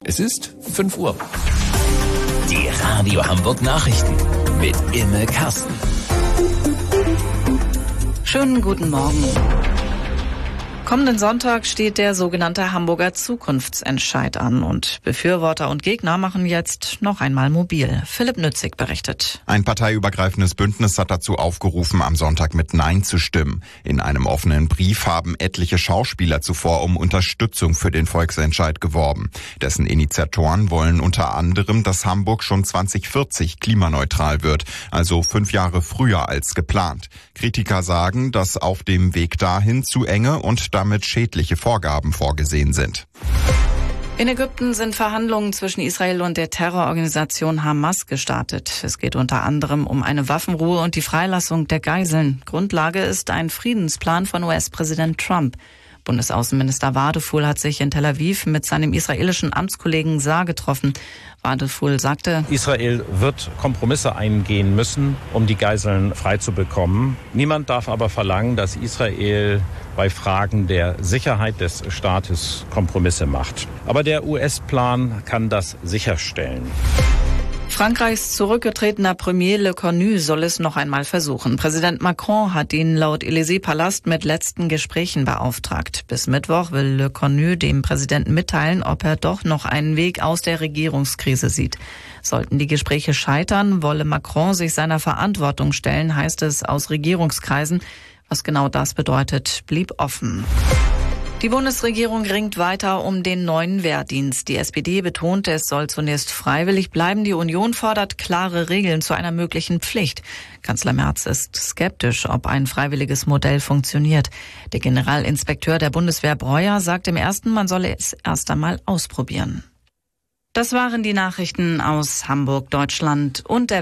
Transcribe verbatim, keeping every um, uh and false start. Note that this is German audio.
Es ist fünf Uhr. Die Radio Hamburg Nachrichten mit Imme Kasten. Schönen guten Morgen. Kommenden Sonntag steht der sogenannte Hamburger Zukunftsentscheid an und Befürworter und Gegner machen jetzt noch einmal mobil. Philipp Nützig berichtet. Ein parteiübergreifendes Bündnis hat dazu aufgerufen, am Sonntag mit Nein zu stimmen. In einem offenen Brief haben etliche Schauspieler zuvor um Unterstützung für den Volksentscheid geworben. Dessen Initiatoren wollen unter anderem, dass Hamburg schon zwanzig vierzig klimaneutral wird, also fünf Jahre früher als geplant. Kritiker sagen, dass auf dem Weg dahin zu enge und damit schädliche Vorgaben vorgesehen sind. In Ägypten sind Verhandlungen zwischen Israel und der Terrororganisation Hamas gestartet. Es geht unter anderem um eine Waffenruhe und die Freilassung der Geiseln. Grundlage ist ein Friedensplan von U S-Präsident Trump. Bundesaußenminister Wadefuhl hat sich in Tel Aviv mit seinem israelischen Amtskollegen Saar getroffen. Wadefuhl sagte, Israel wird Kompromisse eingehen müssen, um die Geiseln freizubekommen. Niemand darf aber verlangen, dass Israel bei Fragen der Sicherheit des Staates Kompromisse macht. Aber der U S-Plan kann das sicherstellen. Frankreichs zurückgetretener Premier Le Cornu soll es noch einmal versuchen. Präsident Macron hat ihn laut Élysée-Palast mit letzten Gesprächen beauftragt. Bis Mittwoch will Le Cornu dem Präsidenten mitteilen, ob er doch noch einen Weg aus der Regierungskrise sieht. Sollten die Gespräche scheitern, wolle Macron sich seiner Verantwortung stellen, heißt es aus Regierungskreisen. Was genau das bedeutet, blieb offen. Die Bundesregierung ringt weiter um den neuen Wehrdienst. Die S P D betont, es soll zunächst freiwillig bleiben. Die Union fordert klare Regeln zu einer möglichen Pflicht. Kanzler Merz ist skeptisch, ob ein freiwilliges Modell funktioniert. Der Generalinspekteur der Bundeswehr Breuer sagt im ersten, man solle es erst einmal ausprobieren. Das waren die Nachrichten aus Hamburg, Deutschland und der